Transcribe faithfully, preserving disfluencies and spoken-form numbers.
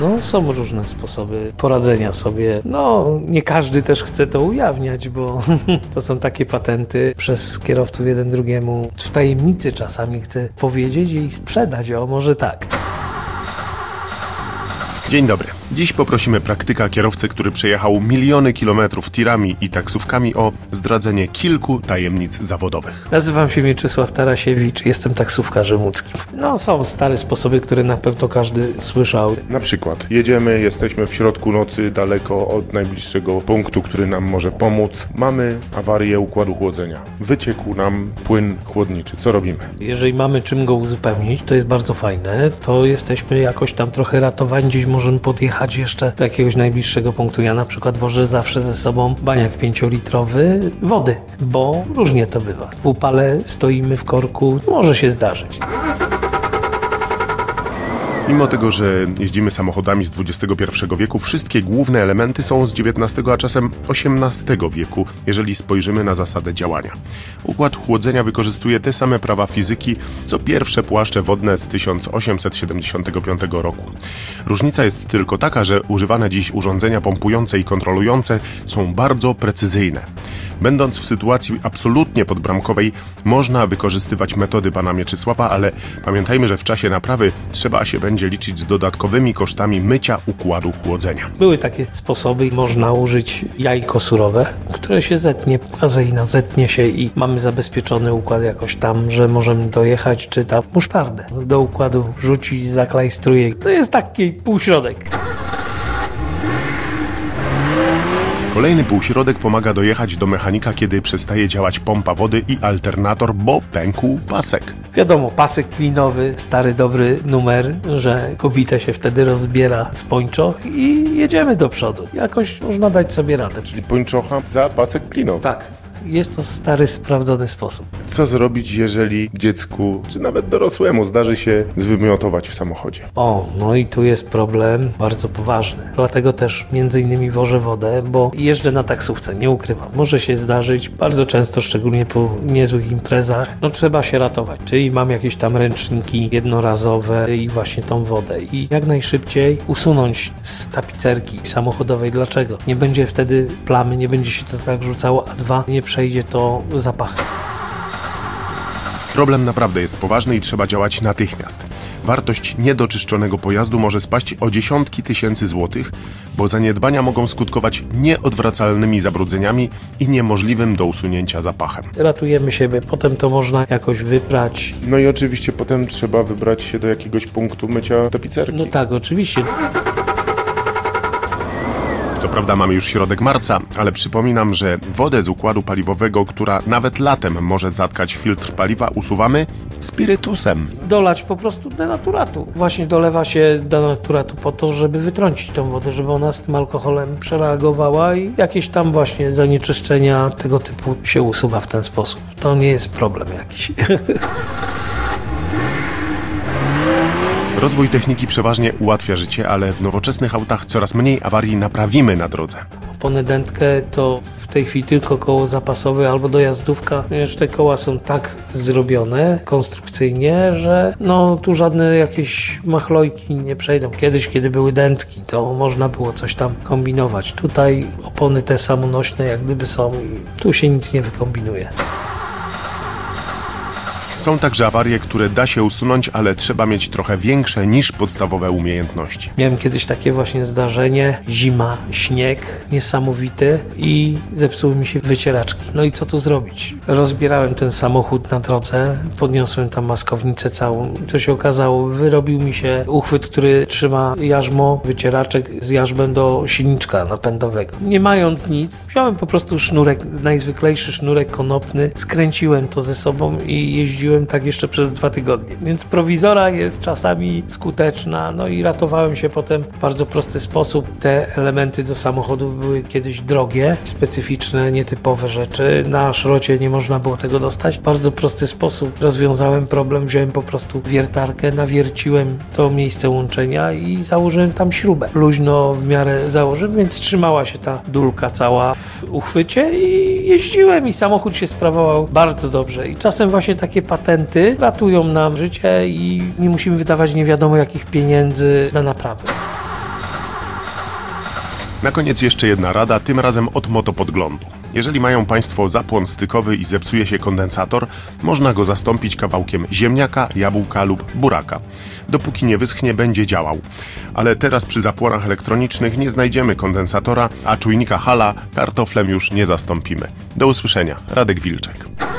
No, są różne sposoby poradzenia sobie. No, nie każdy też chce to ujawniać, bo to są takie patenty przez kierowców jeden drugiemu. W tajemnicy czasami chce powiedzieć i sprzedać, o może tak. Dzień dobry. Dziś poprosimy praktyka kierowcy, który przejechał miliony kilometrów tirami i taksówkami, o zdradzenie kilku tajemnic zawodowych. Nazywam się Mieczysław Tarasiewicz, jestem taksówkarzem łódzkim. No, są stare sposoby, które na pewno każdy słyszał. Na przykład jedziemy, jesteśmy w środku nocy, daleko od najbliższego punktu, który nam może pomóc. Mamy awarię układu chłodzenia. Wyciekł nam płyn chłodniczy. Co robimy? Jeżeli mamy czym go uzupełnić, to jest bardzo fajne. To jesteśmy jakoś tam trochę ratowani, gdzieś możemy podjechać jeszcze do jakiegoś najbliższego punktu. Ja na przykład wożę zawsze ze sobą baniak pięciolitrowy wody, bo różnie to bywa. W upale stoimy w korku, może się zdarzyć. Mimo tego, że jeździmy samochodami z dwudziestego pierwszego wieku, wszystkie główne elementy są z dziewiętnastego, a czasem osiemnastego wieku, jeżeli spojrzymy na zasadę działania. Układ chłodzenia wykorzystuje te same prawa fizyki, co pierwsze płaszcze wodne z tysiąc osiemset siedemdziesiątego piątego roku. Różnica jest tylko taka, że używane dziś urządzenia pompujące i kontrolujące są bardzo precyzyjne. Będąc w sytuacji absolutnie podbramkowej, można wykorzystywać metody pana Mieczysława, ale pamiętajmy, że w czasie naprawy trzeba się będzie liczyć z dodatkowymi kosztami mycia układu chłodzenia. Były takie sposoby, można użyć jajko surowe, które się zetnie, kazeina zetnie się i mamy zabezpieczony układ jakoś tam, że możemy dojechać, czy tam musztardę do układu wrzucić, zaklajstruje. To jest taki półśrodek. Kolejny półśrodek pomaga dojechać do mechanika, kiedy przestaje działać pompa wody i alternator, bo pękł pasek. Wiadomo, pasek klinowy, stary dobry numer, że kobitę się wtedy rozbiera z pończoch i jedziemy do przodu. Jakoś można dać sobie radę. Czyli pończocha za pasek klinowy. Tak. Jest to stary, sprawdzony sposób. Co zrobić, jeżeli dziecku, czy nawet dorosłemu zdarzy się zwymiotować w samochodzie? O, no i tu jest problem bardzo poważny. Dlatego też między innymi wożę wodę, bo jeżdżę na taksówce, nie ukrywam. Może się zdarzyć, bardzo często, szczególnie po niezłych imprezach, no trzeba się ratować. Czyli mam jakieś tam ręczniki jednorazowe i właśnie tą wodę. I jak najszybciej usunąć z tapicerki samochodowej. Dlaczego? Nie będzie wtedy plamy, nie będzie się to tak rzucało, a dwa, nie przejdzie to zapachem. Problem naprawdę jest poważny i trzeba działać natychmiast. Wartość niedoczyszczonego pojazdu może spaść o dziesiątki tysięcy złotych, bo zaniedbania mogą skutkować nieodwracalnymi zabrudzeniami i niemożliwym do usunięcia zapachem. Ratujemy siebie, potem to można jakoś wyprać. No i oczywiście potem trzeba wybrać się do jakiegoś punktu mycia tapicerki. No tak, oczywiście. Co prawda mamy już środek marca, ale przypominam, że wodę z układu paliwowego, która nawet latem może zatkać filtr paliwa, usuwamy spirytusem. Dolać po prostu denaturatu. Właśnie dolewa się denaturatu po to, żeby wytrącić tą wodę, żeby ona z tym alkoholem przereagowała i jakieś tam właśnie zanieczyszczenia tego typu się usuwa w ten sposób. To nie jest problem jakiś. Rozwój techniki przeważnie ułatwia życie, ale w nowoczesnych autach coraz mniej awarii naprawimy na drodze. Opony dętkę to w tej chwili tylko koło zapasowe albo dojazdówka, ponieważ te koła są tak zrobione konstrukcyjnie, że no tu żadne jakieś machlojki nie przejdą. Kiedyś, kiedy były dętki, to można było coś tam kombinować. Tutaj opony te samonośne jak gdyby są i tu się nic nie wykombinuje. Są także awarie, które da się usunąć, ale trzeba mieć trochę większe niż podstawowe umiejętności. Miałem kiedyś takie właśnie zdarzenie, zima, śnieg niesamowity i zepsuły mi się wycieraczki. No i co tu zrobić? Rozbierałem ten samochód na drodze, podniosłem tam maskownicę całą. Co się okazało? Wyrobił mi się uchwyt, który trzyma jarzmo, wycieraczek z jarzmem do silniczka napędowego. Nie mając nic, wziąłem po prostu sznurek, najzwyklejszy sznurek konopny, skręciłem to ze sobą i jeździłem tak jeszcze przez dwa tygodnie. Więc prowizora jest czasami skuteczna, no i ratowałem się potem w bardzo prosty sposób. Te elementy do samochodów były kiedyś drogie, specyficzne, nietypowe rzeczy. Na szrocie nie można było tego dostać. W bardzo prosty sposób rozwiązałem problem, wziąłem po prostu wiertarkę, nawierciłem to miejsce łączenia i założyłem tam śrubę. Luźno w miarę założyłem, więc trzymała się ta dulka cała w uchwycie i jeździłem i samochód się sprawował bardzo dobrze. I czasem właśnie takie patenty ratują nam życie i nie musimy wydawać nie wiadomo jakich pieniędzy na naprawę. Na koniec jeszcze jedna rada, tym razem od motopodglądu. Jeżeli mają Państwo zapłon stykowy i zepsuje się kondensator, można go zastąpić kawałkiem ziemniaka, jabłka lub buraka. Dopóki nie wyschnie, będzie działał. Ale teraz przy zapłonach elektronicznych nie znajdziemy kondensatora, a czujnika Hala kartoflem już nie zastąpimy. Do usłyszenia. Radek Wilczek.